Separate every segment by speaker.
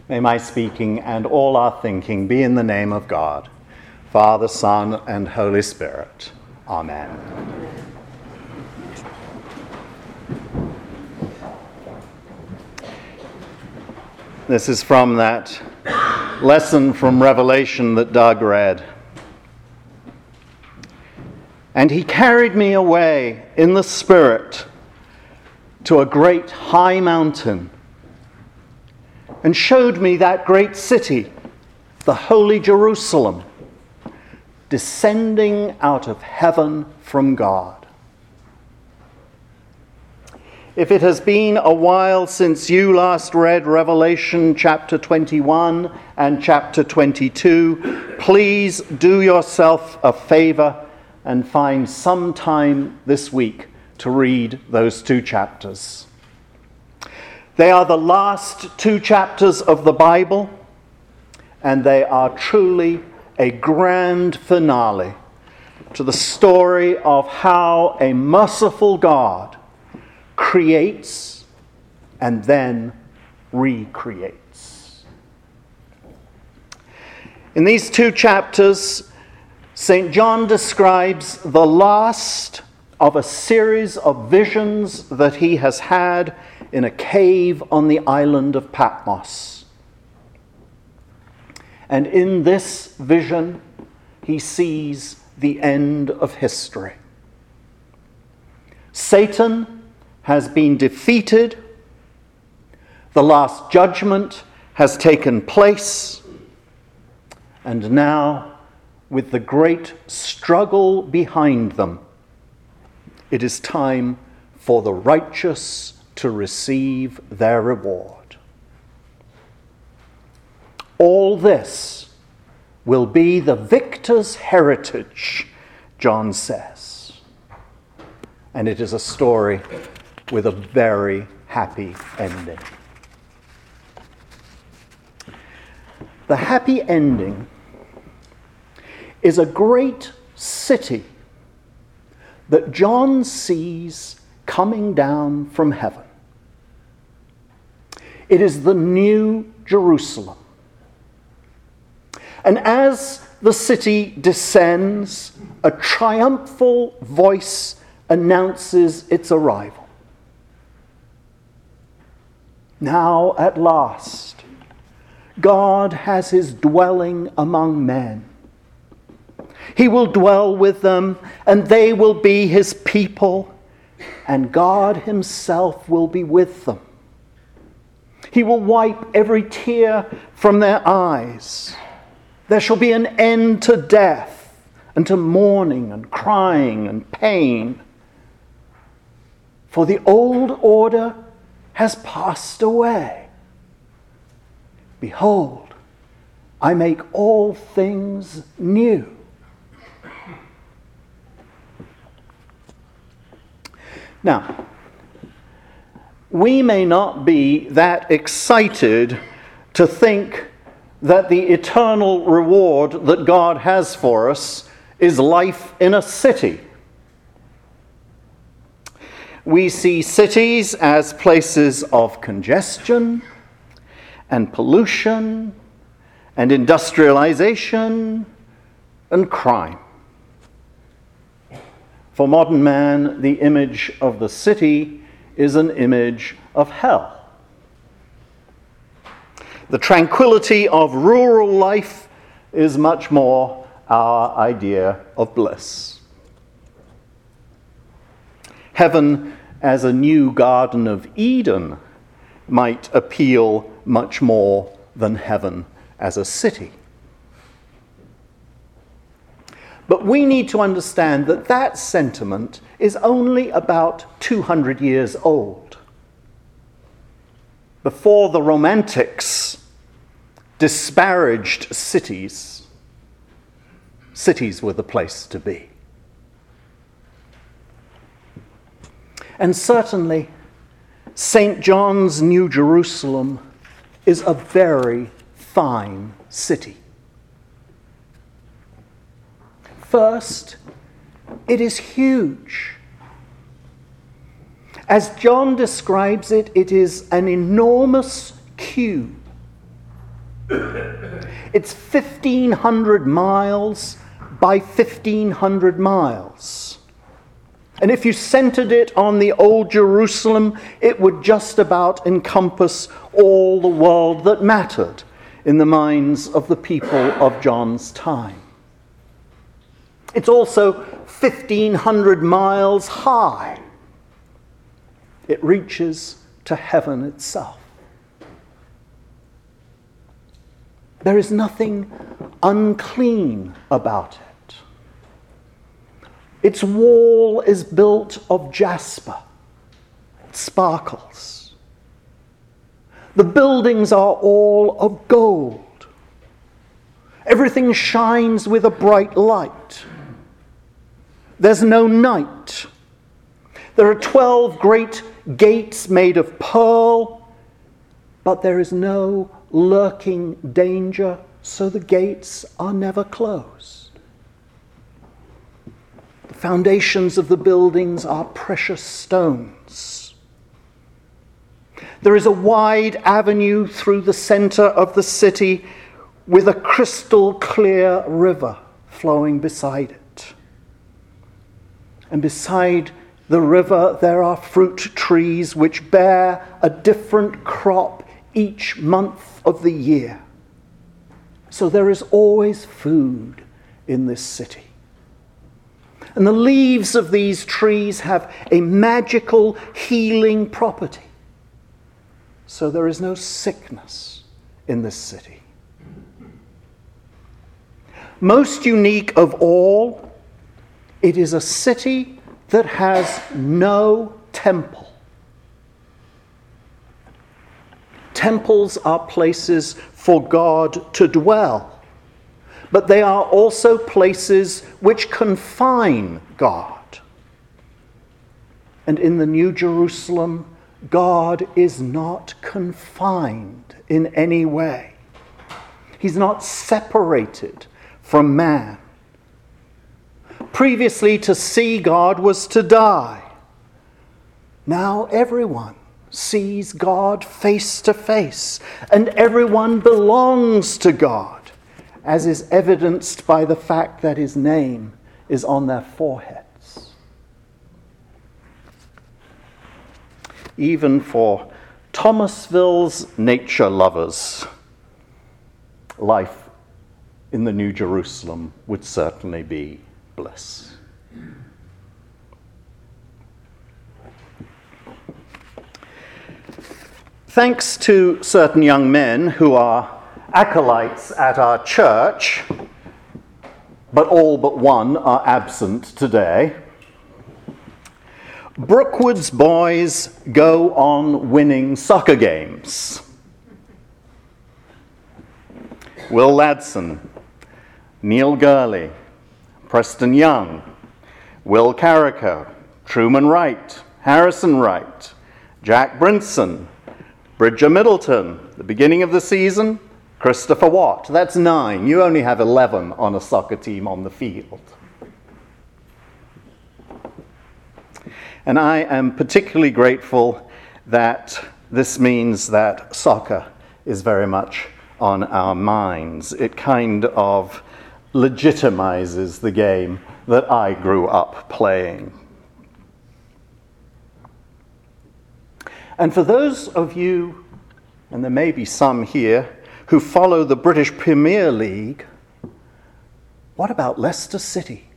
Speaker 1: May my speaking and all our thinking be in the name of God, Father, Son, and Holy Spirit. Amen. This is from that lesson from Revelation that Doug read. And he carried me away in the Spirit to a great high mountain and showed me that great city, the holy Jerusalem, descending out of heaven from God. If it has been a while since you last read Revelation chapter 21 and chapter 22, please do yourself a favor and find some time this week to read those two chapters. They are the last two chapters of the Bible, and they are truly a grand finale to the story of how a merciful God creates and then recreates. In these two chapters, St. John describes the last of a series of visions that he has had in a cave on the island of Patmos. And in this vision, he sees the end of history. Satan has been defeated. The last judgment has taken place. And now, with the great struggle behind them, it is time for the righteous to receive their reward. All this will be the victor's heritage, John says. And it is a story with a very happy ending. The happy ending is a great city that John sees coming down from heaven. It is the New Jerusalem. And as the city descends, a triumphal voice announces its arrival. Now, at last, God has his dwelling among men. He will dwell with them, and they will be his people, and God himself will be with them. He will wipe every tear from their eyes. There shall be an end to death, and to mourning and crying and pain. For the old order has passed away. Behold, I make all things new. Now, we may not be that excited to think that the eternal reward that God has for us is life in a city. We see cities as places of congestion and pollution and industrialization and crime. For modern man, the image of the city is an image of hell. The tranquility of rural life is much more our idea of bliss. Heaven as a new Garden of Eden might appeal much more than heaven as a city. But we need to understand that that sentiment is only about 200 years old. Before the Romantics disparaged cities, cities were the place to be. And certainly, St. John's New Jerusalem is a very fine city. First, it is huge. As John describes it, it is an enormous cube. It's 1,500 miles by 1,500 miles. And if you centered it on the old Jerusalem, it would just about encompass all the world that mattered in the minds of the people of John's time. It's also 1,500 miles high. It reaches to heaven itself. There is nothing unclean about it. Its wall is built of jasper. It sparkles. The buildings are all of gold. Everything shines with a bright light. There's no night. There are 12 great gates made of pearl, but there is no lurking danger, so the gates are never closed. The foundations of the buildings are precious stones. There is a wide avenue through the center of the city with a crystal clear river flowing beside it. And beside the river there are fruit trees which bear a different crop each month of the year. So there is always food in this city. And the leaves of these trees have a magical healing property. So there is no sickness in this city. Most unique of all, it is a city that has no temple. Temples are places for God to dwell, but they are also places which confine God. And in the New Jerusalem, God is not confined in any way. He's not separated from man. Previously, to see God was to die. Now everyone sees God face to face, and everyone belongs to God, as is evidenced by the fact that his name is on their foreheads. Even for Thomasville's nature lovers, life in the New Jerusalem would certainly be bliss. Thanks to certain young men who are acolytes at our church, but all but one are absent today, Brookwood's boys go on winning soccer games. Will Ladson, Neil Gurley, Preston Young, Will Carrico, Truman Wright, Harrison Wright, Jack Brinson, Bridger Middleton, the beginning of the season, Christopher Watt. That's 9. You only have 11 on a soccer team on the field. And I am particularly grateful that this means that soccer is very much on our minds. It kind of legitimizes the game that I grew up playing. And for those of you, and there may be some here, who follow the British Premier League, what about Leicester City?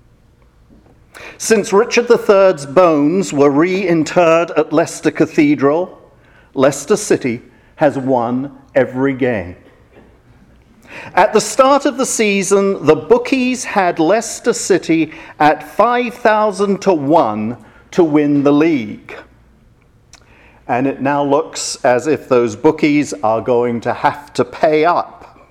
Speaker 1: Since Richard III's bones were reinterred at Leicester Cathedral, Leicester City has won every game. At the start of the season, the bookies had Leicester City at 5,000 to 1 to win the league. And it now looks as if those bookies are going to have to pay up.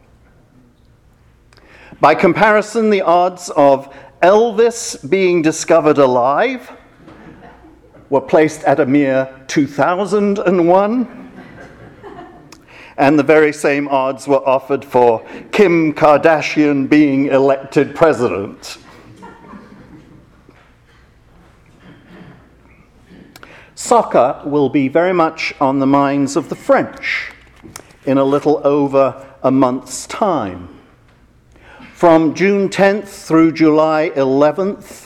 Speaker 1: By comparison, the odds of Elvis being discovered alive were placed at a mere 2,001. And the very same odds were offered for Kim Kardashian being elected president. Soccer will be very much on the minds of the French in a little over a month's time. From June 10th through July 11th,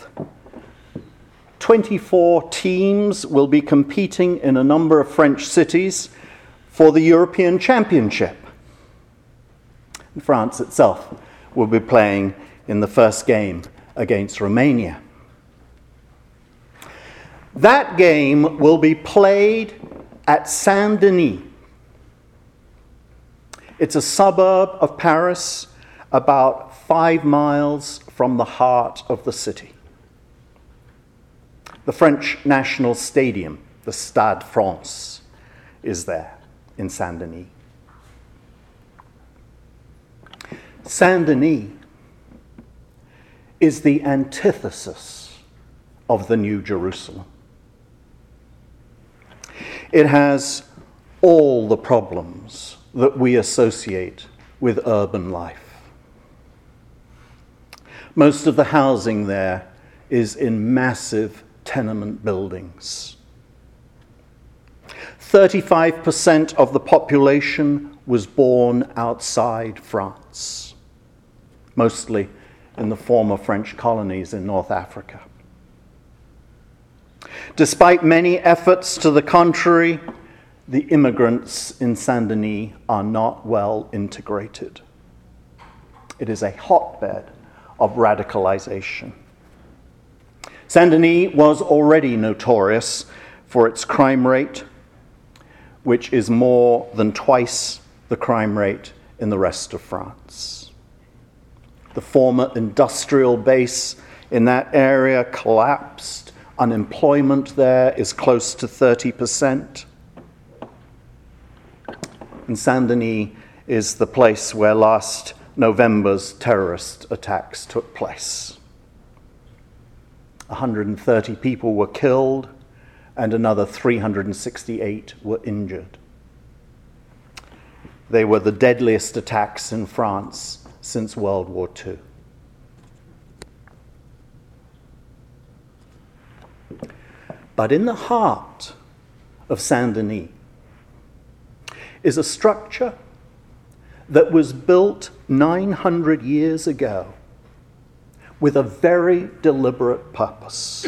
Speaker 1: 24 teams will be competing in a number of French cities for the European Championship. France itself will be playing in the first game against Romania. That game will be played at Saint-Denis. It's a suburb of Paris, about 5 miles from the heart of the city. The French National Stadium, the Stade France, is there in Saint-Denis. Saint-Denis is the antithesis of the New Jerusalem. It has all the problems that we associate with urban life. Most of the housing there is in massive tenement buildings. 35% of the population was born outside France, mostly in the former French colonies in North Africa. Despite many efforts to the contrary, the immigrants in Saint-Denis are not well integrated. It is a hotbed of radicalization. Saint-Denis was already notorious for its crime rate, which is more than twice the crime rate in the rest of France. The former industrial base in that area collapsed. Unemployment there is close to 30%. And Saint-Denis is the place where last November's terrorist attacks took place. 130 people were killed and another 368 were injured. They were the deadliest attacks in France since World War II. But in the heart of Saint-Denis is a structure that was built 900 years ago with a very deliberate purpose.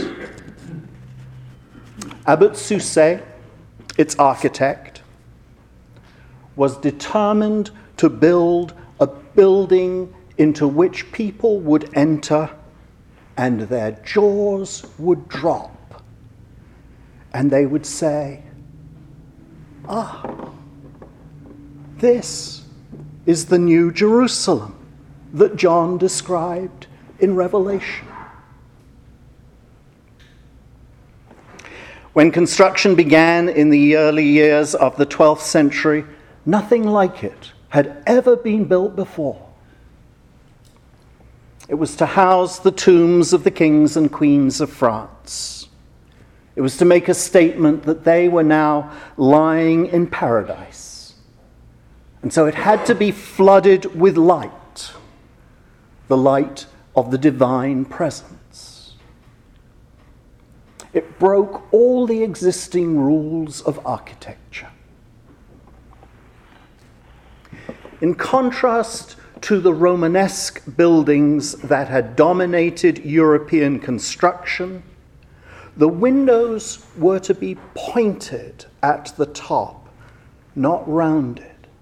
Speaker 1: Abbot Sucet, its architect, was determined to build a building into which people would enter and their jaws would drop and they would say, this is the New Jerusalem that John described in Revelation. When construction began in the early years of the 12th century, nothing like it had ever been built before. It was to house the tombs of the kings and queens of France. It was to make a statement that they were now lying in paradise. And so it had to be flooded with light, the light of the divine presence. It broke all the existing rules of architecture. In contrast to the Romanesque buildings that had dominated European construction, the windows were to be pointed at the top, not rounded.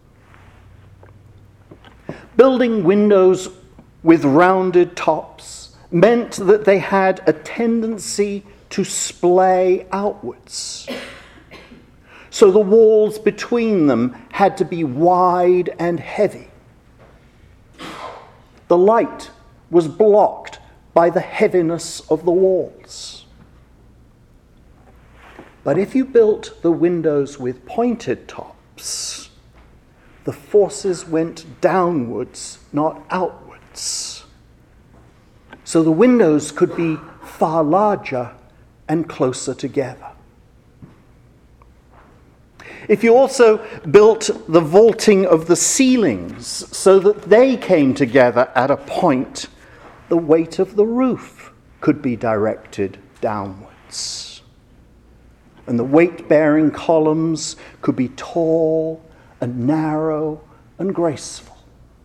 Speaker 1: Building windows with rounded tops meant that they had a tendency to splay outwards. So the walls between them had to be wide and heavy. The light was blocked by the heaviness of the walls. But if you built the windows with pointed tops, the forces went downwards, not outwards. So the windows could be far larger and closer together. If you also built the vaulting of the ceilings so that they came together at a point, the weight of the roof could be directed downwards. And the weight-bearing columns could be tall and narrow and graceful.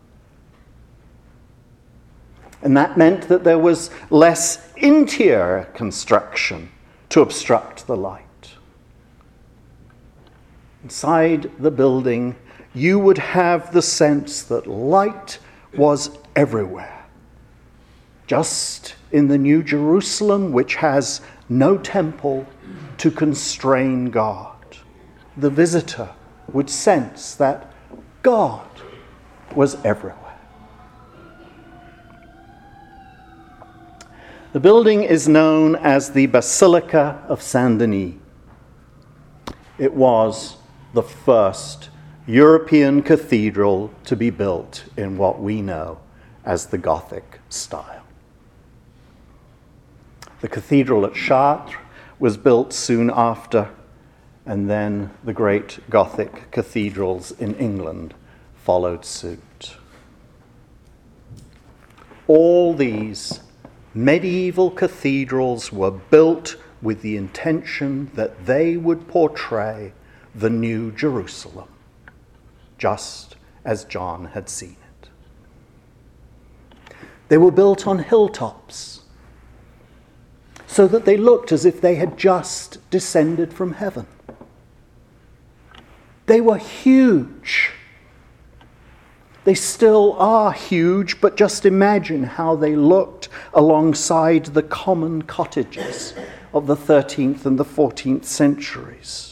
Speaker 1: And that meant that there was less interior construction to obstruct the light. Inside the building, you would have the sense that light was everywhere. Just in the New Jerusalem, which has no temple to constrain God, the visitor would sense that God was everywhere. The building is known as the Basilica of Saint-Denis. It was the first European cathedral to be built in what we know as the Gothic style. The cathedral at Chartres was built soon after, and then the great Gothic cathedrals in England followed suit. All these medieval cathedrals were built with the intention that they would portray the New Jerusalem, just as John had seen it. They were built on hilltops, so that they looked as if they had just descended from heaven. They were huge. They still are huge, but just imagine how they looked alongside the common cottages of the 13th and the 14th centuries.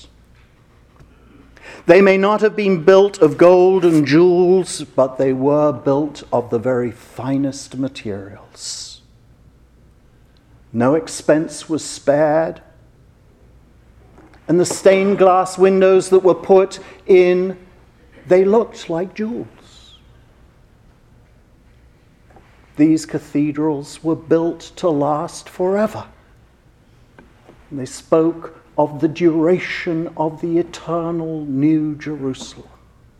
Speaker 1: They may not have been built of gold and jewels, but they were built of the very finest materials. No expense was spared, and the stained glass windows that were put in, they looked like jewels. These cathedrals were built to last forever. And they spoke of the duration of the eternal New Jerusalem.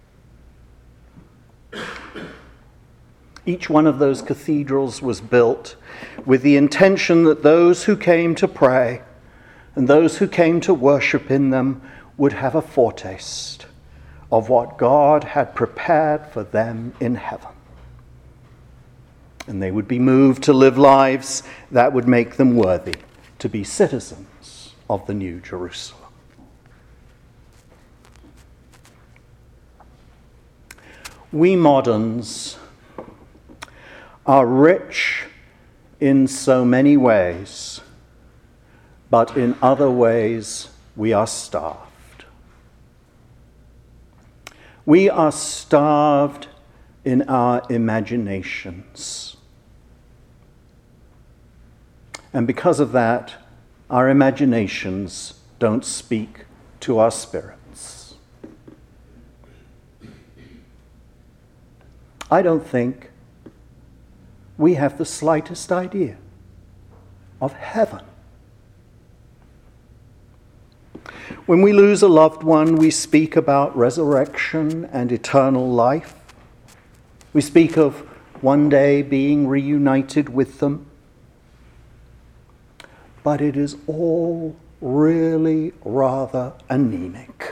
Speaker 1: Each one of those cathedrals was built with the intention that those who came to pray and those who came to worship in them would have a foretaste of what God had prepared for them in heaven. And they would be moved to live lives that would make them worthy to be citizens of the New Jerusalem. We moderns are rich in so many ways, but in other ways we are starved. We are starved in our imaginations. And because of that, our imaginations don't speak to our spirits. I don't think we have the slightest idea of heaven. When we lose a loved one, we speak about resurrection and eternal life. We speak of one day being reunited with them. But it is all really rather anemic.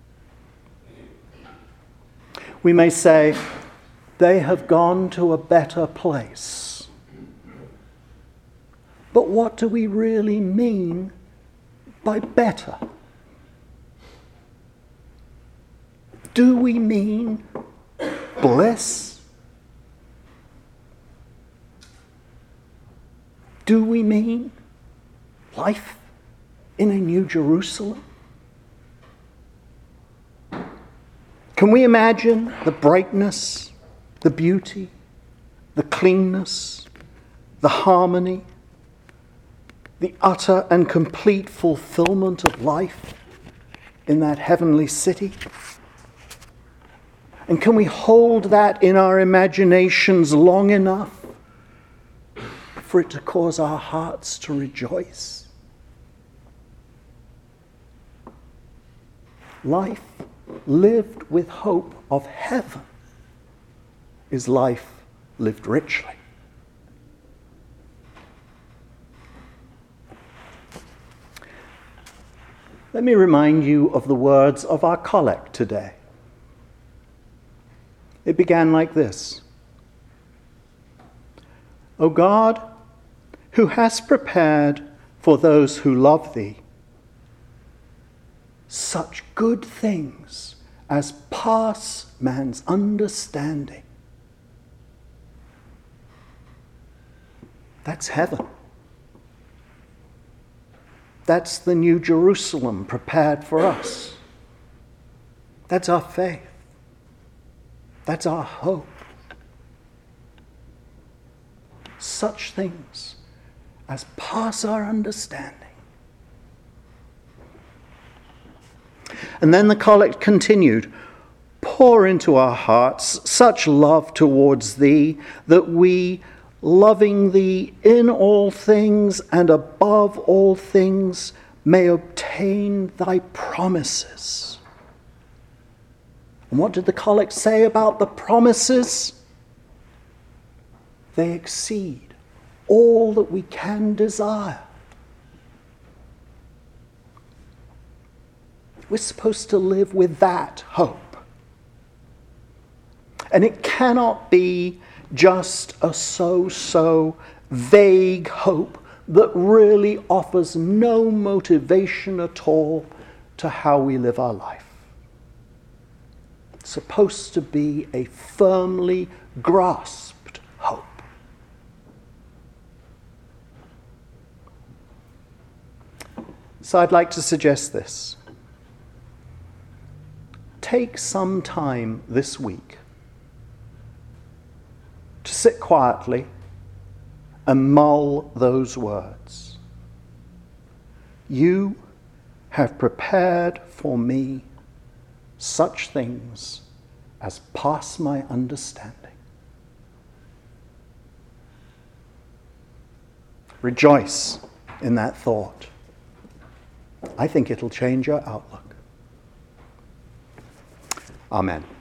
Speaker 1: We may say, they have gone to a better place. But what do we really mean by better? Do we mean bliss? Do we mean life in a New Jerusalem? Can we imagine the brightness, the beauty, the cleanness, the harmony, the utter and complete fulfillment of life in that heavenly city? And can we hold that in our imaginations long enough for it to cause our hearts to rejoice? Life lived with hope of heaven is life lived richly. Let me remind you of the words of our collect today. It began like this. O God, who hast prepared for those who love thee such good things as pass man's understanding. That's heaven. That's the New Jerusalem prepared for us. That's our faith. That's our hope. Such things as pass our understanding. And then the collect continued, pour into our hearts such love towards thee that we, loving thee in all things and above all things, may obtain thy promises. And what did the collect say about the promises? They exceed all that we can desire. We're supposed to live with that hope. And it cannot be just a so-so vague hope that really offers no motivation at all to how we live our life. It's supposed to be a firmly grasped hope. So I'd like to suggest this. Take some time this week to sit quietly and mull those words. You have prepared for me such things as pass my understanding. Rejoice in that thought. I think it'll change your outlook. Amen.